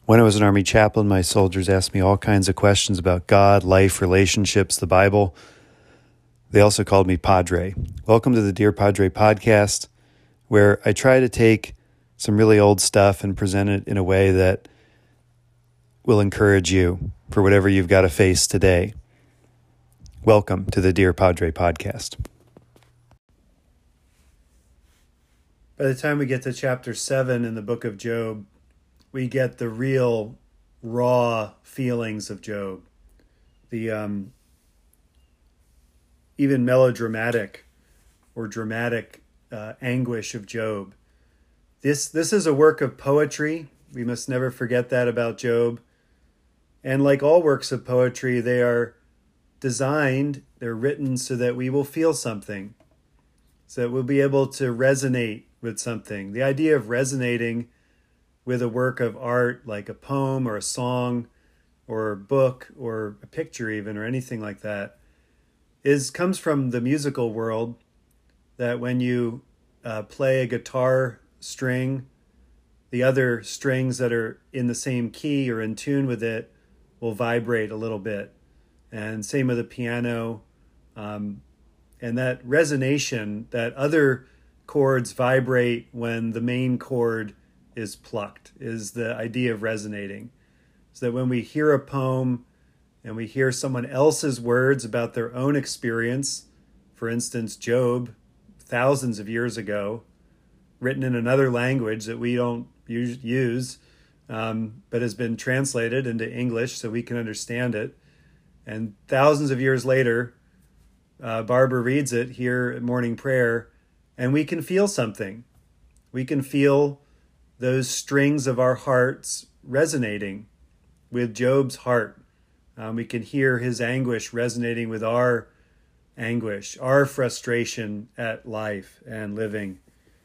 When I was an Army chaplain, my soldiers asked me all kinds of questions about God, life, relationships, the Bible. They also called me Padre. Welcome to the Dear Padre podcast, where I try to take some really old stuff and present it in a way that will encourage you for whatever you've got to face today. Welcome to the Dear Padre podcast. By the time we get to chapter 7 in the book of Job, we get the real raw feelings of Job, the even melodramatic or dramatic anguish of Job. This is a work of poetry. We must never forget that about Job. And like all works of poetry, they are designed, they're written so that we will feel something, so that we'll be able to resonate with something. The idea of resonating with a work of art like a poem or a song or a book or a picture even, or anything like that, comes from the musical world, that when you play a guitar string, the other strings that are in the same key or in tune with it will vibrate a little bit. And same with the piano. And that resonation, that other chords vibrate when the main chord is plucked, is the idea of resonating. So that when we hear a poem and we hear someone else's words about their own experience, for instance, Job, thousands of years ago, written in another language that we don't use, but has been translated into English so we can understand it. And thousands of years later, Barbara reads it here at morning prayer, and we can feel something. We can feel those strings of our hearts resonating with Job's heart. We can hear his anguish resonating with our anguish, our frustration at life and living.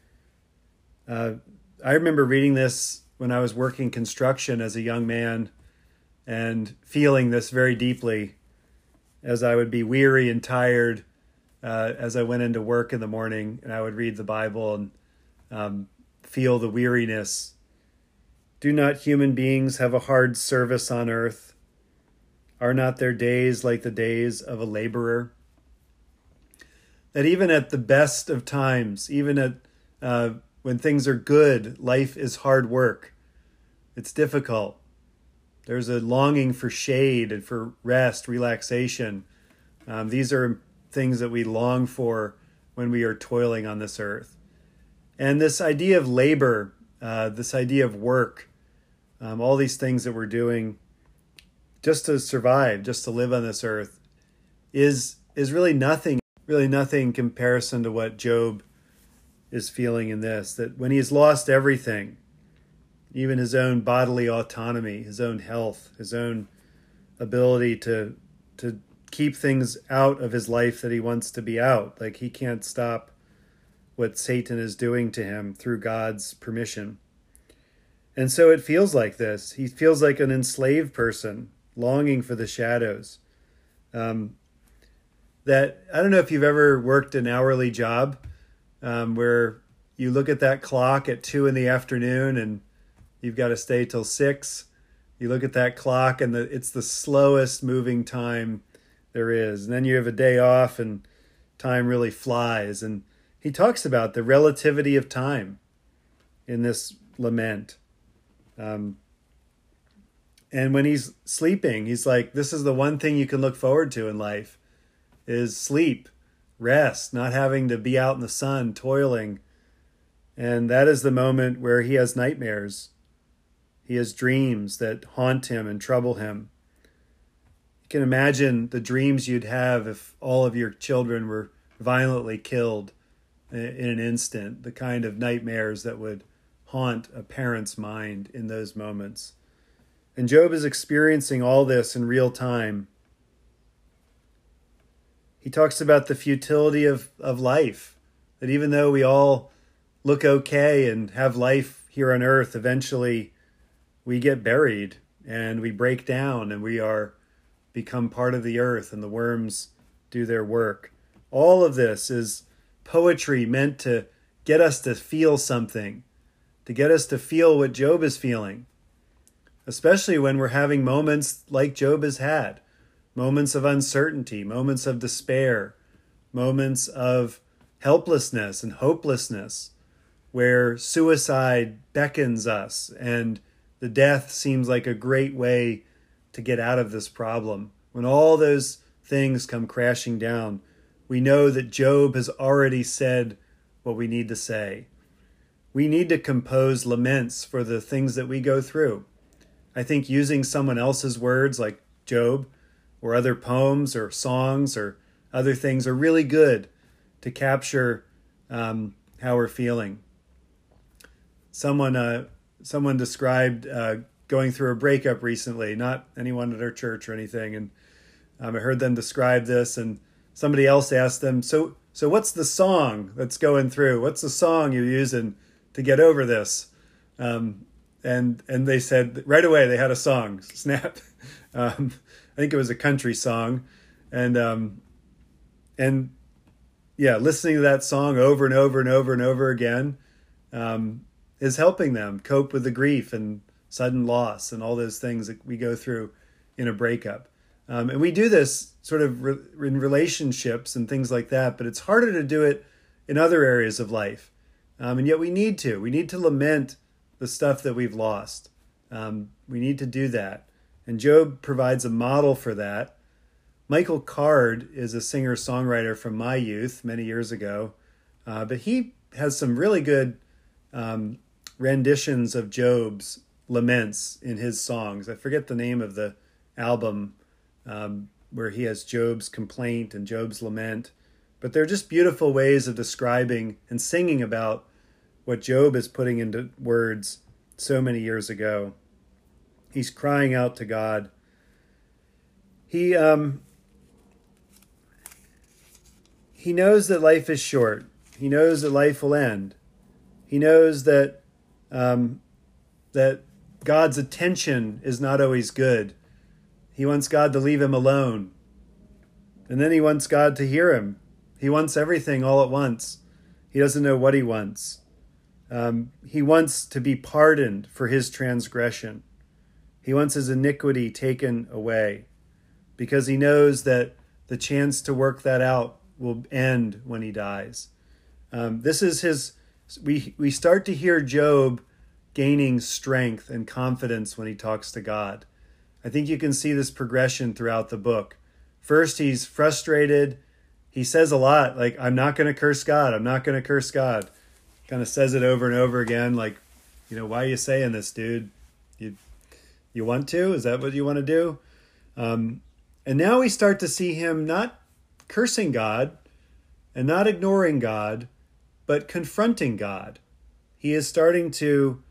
I remember reading this when I was working construction as a young man and feeling this very deeply as I would be weary and tired as I went into work in the morning, and I would read the Bible and feel the weariness. Do not human beings have a hard service on earth? Are not their days like the days of a laborer? That even at the best of times, even at when things are good, life is hard work. It's difficult. There's a longing for shade and for rest, relaxation. These are things that we long for when we are toiling on this earth. And this idea of labor, this idea of work, all these things that we're doing just to survive, just to live on this earth, is really nothing in comparison to what Job is feeling in this. That when he's lost everything, even his own bodily autonomy, his own health, his own ability to keep things out of his life that he wants to be out, like he can't stop what Satan is doing to him through God's permission. And so it feels like this. He feels like an enslaved person, longing for the shadows. That I don't know if you've ever worked an hourly job where you look at that clock at 2 p.m. and you've got to stay till 6. You look at that clock and it's the slowest moving time there is. And then you have a day off and time really flies. And he talks about the relativity of time in this lament. And when he's sleeping, he's like, this is the one thing you can look forward to in life, is sleep, rest, not having to be out in the sun, toiling. And that is the moment where he has nightmares. He has dreams that haunt him and trouble him. You can imagine the dreams you'd have if all of your children were violently killed in an instant, the kind of nightmares that would haunt a parent's mind in those moments. And Job is experiencing all this in real time. He talks about the futility of life, that even though we all look okay and have life here on earth, eventually we get buried and we break down and we become part of the earth and the worms do their work. All of this is poetry meant to get us to feel something, to get us to feel what Job is feeling. especially when we're having moments like Job has had, moments of uncertainty, moments of despair, moments of helplessness and hopelessness, where suicide beckons us and the death seems like a great way to get out of this problem. When all those things come crashing down, we know that Job has already said what we need to say. We need to compose laments for the things that we go through. I think using someone else's words like Job or other poems or songs or other things are really good to capture how we're feeling. Someone described going through a breakup recently, not anyone at our church or anything, and I heard them describe this, and somebody else asked them, so what's the song that's going through? What's the song you're using to get over this? And they said right away they had a song, snap. I think it was a country song, and yeah, listening to that song over and over and over and over again is helping them cope with the grief and sudden loss and all those things that we go through in a breakup. And we do this sort of in relationships and things like that, but it's harder to do it in other areas of life. And yet we need to. We need to lament the stuff that we've lost. We need to do that. And Job provides a model for that. Michael Card is a singer-songwriter from my youth many years ago, but he has some really good renditions of Job's laments in his songs. I forget the name of the album where he has Job's complaint and Job's lament, but they're just beautiful ways of describing and singing about what Job is putting into words so many years ago. He's crying out to God. He knows that life is short. He knows that life will end. He knows that that God's attention is not always good. He wants God to leave him alone. And then he wants God to hear him. He wants everything all at once. He doesn't know what he wants. He wants to be pardoned for his transgression. He wants his iniquity taken away because he knows that the chance to work that out will end when he dies. This is his. We start to hear Job gaining strength and confidence when he talks to God. I think you can see this progression throughout the book. First, he's frustrated. He says a lot, like, I'm not going to curse God. I'm not going to curse God. Kind of says it over and over again, like, why are you saying this, dude? You want to? Is that what you want to do? And now we start to see him not cursing God and not ignoring God, but confronting God. He is starting to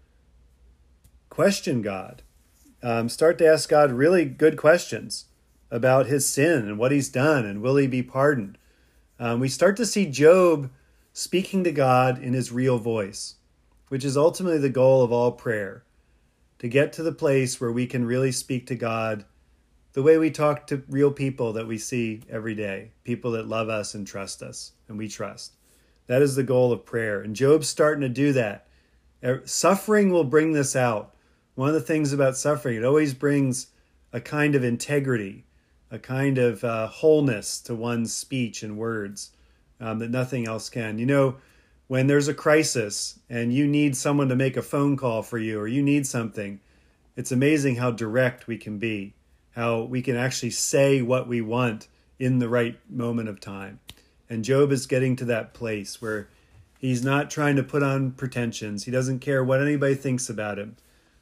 question God, start to ask God really good questions about his sin and what he's done and will he be pardoned. We start to see Job speaking to God in his real voice, which is ultimately the goal of all prayer, to get to the place where we can really speak to God the way we talk to real people that we see every day, people that love us and trust us, and we trust. That is the goal of prayer. And Job's starting to do that. Suffering will bring this out. One of the things about suffering, it always brings a kind of integrity, a kind of wholeness to one's speech and words that nothing else can. When there's a crisis and you need someone to make a phone call for you or you need something, it's amazing how direct we can be, how we can actually say what we want in the right moment of time. And Job is getting to that place where he's not trying to put on pretensions. He doesn't care what anybody thinks about him.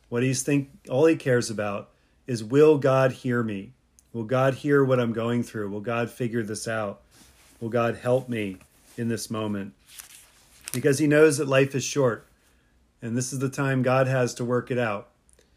All he cares about is, will God hear me? Will God hear what I'm going through? Will God figure this out? Will God help me in this moment? Because he knows that life is short, and this is the time God has to work it out.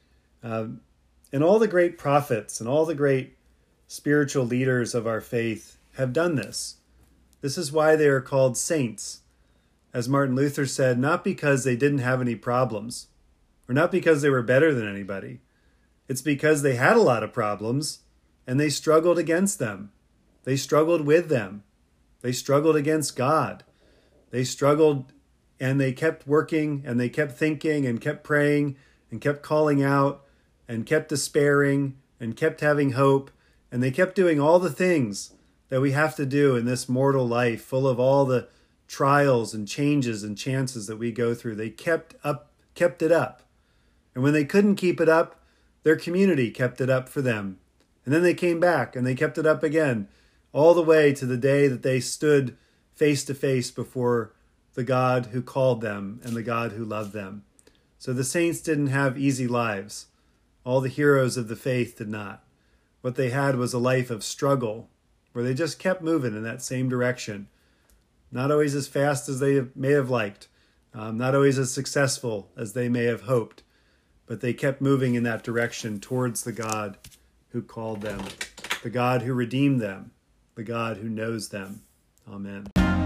And all the great prophets and all the great spiritual leaders of our faith have done this. This is why they are called saints. As Martin Luther said, not because they didn't have any problems, or not because they were better than anybody. It's because they had a lot of problems, and they struggled against them. They struggled with them. They struggled against God. They struggled, and they kept working, and they kept thinking, and kept praying, and kept calling out, and kept despairing and kept having hope, and they kept doing all the things that we have to do in this mortal life, full of all the trials and changes and chances that we go through. They kept it up. And when they couldn't keep it up, their community kept it up for them. And then they came back and they kept it up again, all the way to the day that they stood face to face before the God who called them and the God who loved them. So the saints didn't have easy lives. All the heroes of the faith did not. What they had was a life of struggle, where they just kept moving in that same direction. Not always as fast as they may have liked, not always as successful as they may have hoped, but they kept moving in that direction towards the God who called them, the God who redeemed them, the God who knows them. Amen.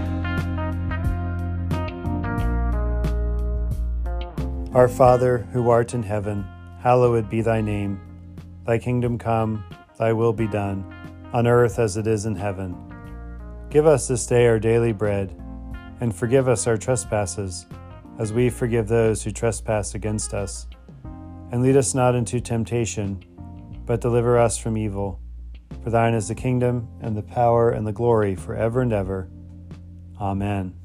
Our Father, who art in heaven, hallowed be thy name. Thy kingdom come, thy will be done, on earth as it is in heaven. Give us this day our daily bread, and forgive us our trespasses, as we forgive those who trespass against us. And lead us not into temptation, but deliver us from evil. For thine is the kingdom, and the power, and the glory, forever and ever. Amen.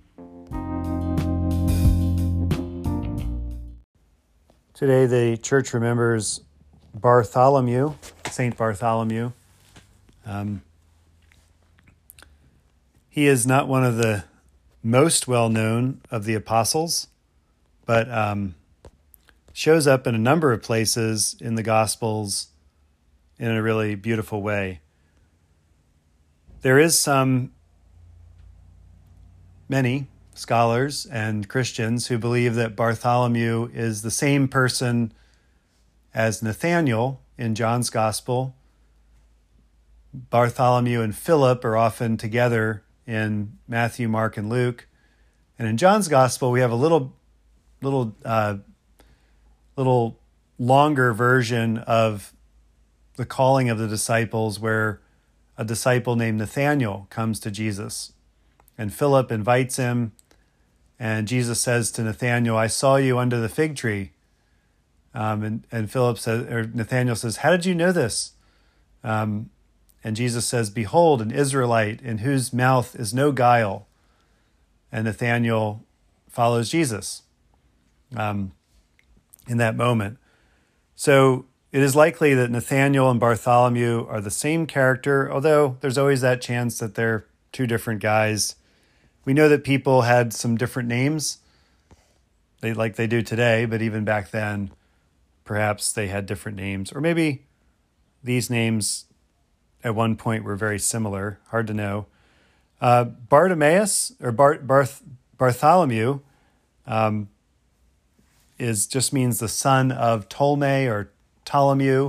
Today the church remembers Bartholomew, Saint Bartholomew. He is not one of the most well-known of the apostles, but shows up in a number of places in the Gospels in a really beautiful way. There is many scholars and Christians who believe that Bartholomew is the same person as Nathanael in John's Gospel. Bartholomew and Philip are often together in Matthew, Mark, and Luke. And in John's Gospel, we have a little longer version of the calling of the disciples, where a disciple named Nathanael comes to Jesus. And Philip invites him, and Jesus says to Nathanael, "I saw you under the fig tree." And Philip says, or Nathanael says, "How did you know this?" And Jesus says, "Behold, an Israelite in whose mouth is no guile." And Nathanael follows Jesus in that moment. So it is likely that Nathanael and Bartholomew are the same character, although there's always that chance that they're two different guys. We know that people had some different names, like they do today, but even back then, perhaps they had different names. Or maybe these names at one point were very similar. Hard to know. Bartimaeus, or Bartholomew, just means the son of Ptolemy or Ptolemy.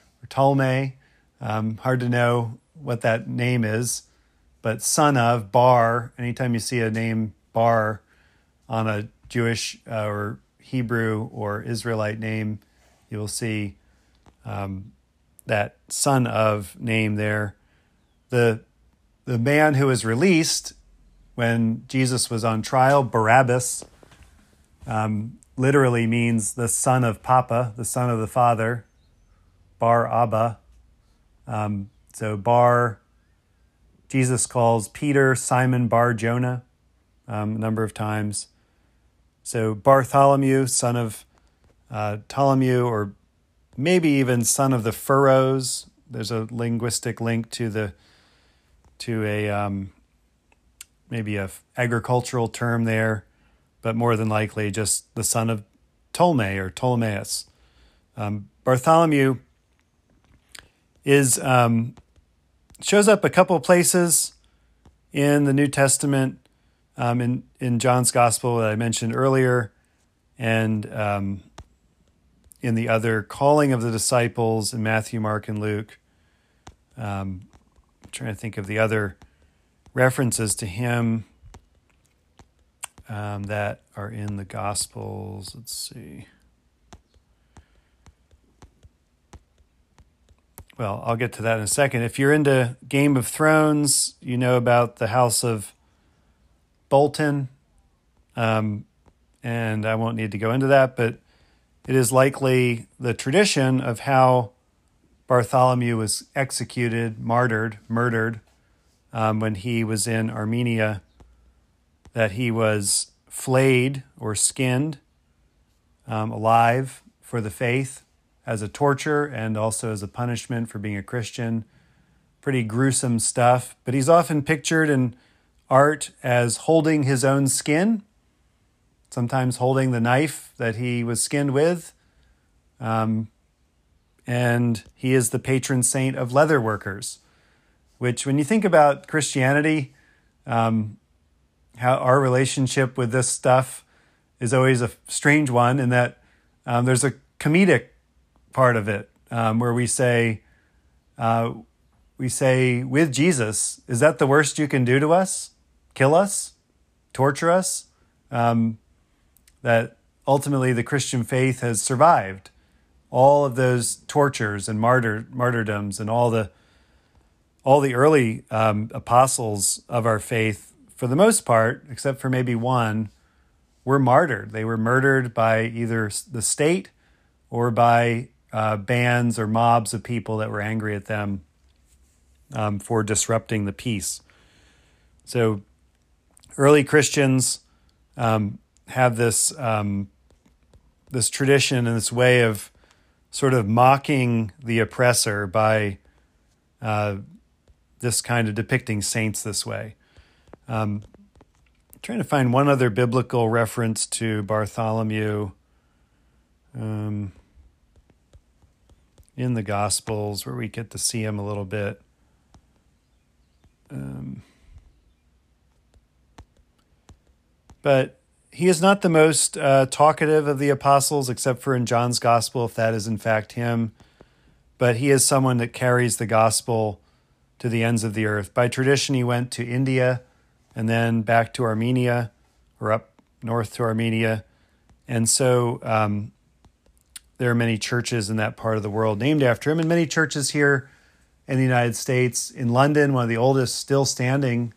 Hard to know what that name is, but son of Bar. Anytime you see a name Bar on a Jewish or Hebrew or Israelite name, you will see that son of name there. The man who was released when Jesus was on trial, Barabbas, literally means the son of Papa, the son of the Father, Bar Abba. So Bar, Jesus calls Peter Simon Bar Jonah a number of times. So Bartholomew, son of Ptolemy, or maybe even son of the furrows. There's a linguistic link to maybe a agricultural term there, but more than likely just the son of Ptolemy or Ptolemaeus. Bartholomew shows up a couple places in the New Testament, in John's Gospel that I mentioned earlier, and in the other calling of the disciples in Matthew, Mark, and Luke. I'm trying to think of the other references to him that are in the Gospels. Let's see. Well, I'll get to that in a second. If you're into Game of Thrones, you know about the House of Bolton, and I won't need to go into that, but it is likely the tradition of how Bartholomew was executed, murdered, when he was in Armenia, that he was flayed or skinned alive for the faith as a torture and also as a punishment for being a Christian. Pretty gruesome stuff, but he's often pictured in art as holding his own skin, sometimes holding the knife that he was skinned with. And he is the patron saint of leather workers, which when you think about Christianity, how our relationship with this stuff is always a strange one in that there's a comedic part of it where we say, with Jesus, is that the worst you can do to us? Kill us? Torture us? That ultimately the Christian faith has survived all of those tortures and martyrdoms, and all the early apostles of our faith, for the most part, except for maybe one, were martyred. They were murdered by either the state or by bands or mobs of people that were angry at them for disrupting the peace. So early Christians have this this tradition and this way of sort of mocking the oppressor by this kind of depicting saints this way. Trying to find one other biblical reference to Bartholomew in the Gospels where we get to see him a little bit. But he is not the most talkative of the apostles, except for in John's Gospel, if that is in fact him. But he is someone that carries the gospel to the ends of the earth. By tradition, he went to India and then back to Armenia, or up north to Armenia. And so there are many churches in that part of the world named after him, and many churches here in the United States. In London, one of the oldest still standing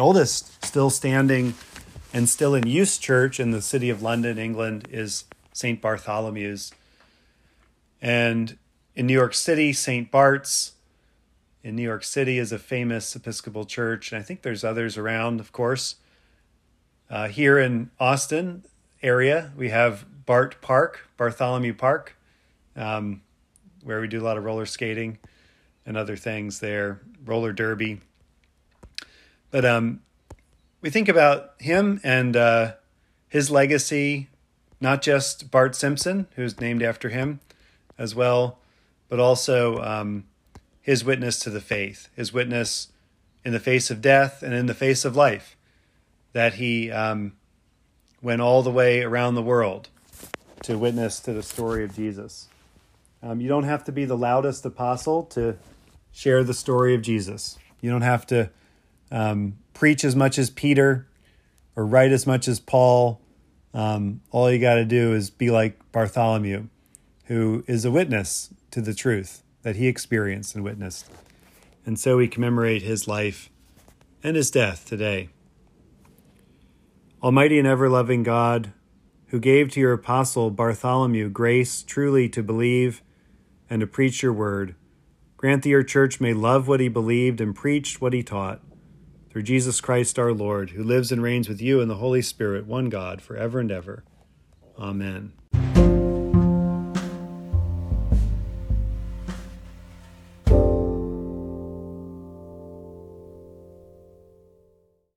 and still in use church in the city of London, England, is St. Bartholomew's. And in New York City, St. Bart's in New York City is a famous Episcopal church, and I think there's others around, of course. Here in Austin area, we have Bartholomew Park, where we do a lot of roller skating and other things there, roller derby. But we think about him and his legacy, not just Bart Simpson, who's named after him as well, but also his witness to the faith, his witness in the face of death and in the face of life, that he went all the way around the world to witness to the story of Jesus. You don't have to be the loudest apostle to share the story of Jesus. You don't have to preach as much as Peter or write as much as Paul. All you got to do is be like Bartholomew, who is a witness to the truth that he experienced and witnessed. And so we commemorate his life and his death today. Almighty and ever-loving God, who gave to your apostle Bartholomew grace truly to believe and to preach your word, grant that your church may love what he believed and preached what he taught. Through Jesus Christ our Lord, who lives and reigns with you in the Holy Spirit, one God, forever and ever. Amen.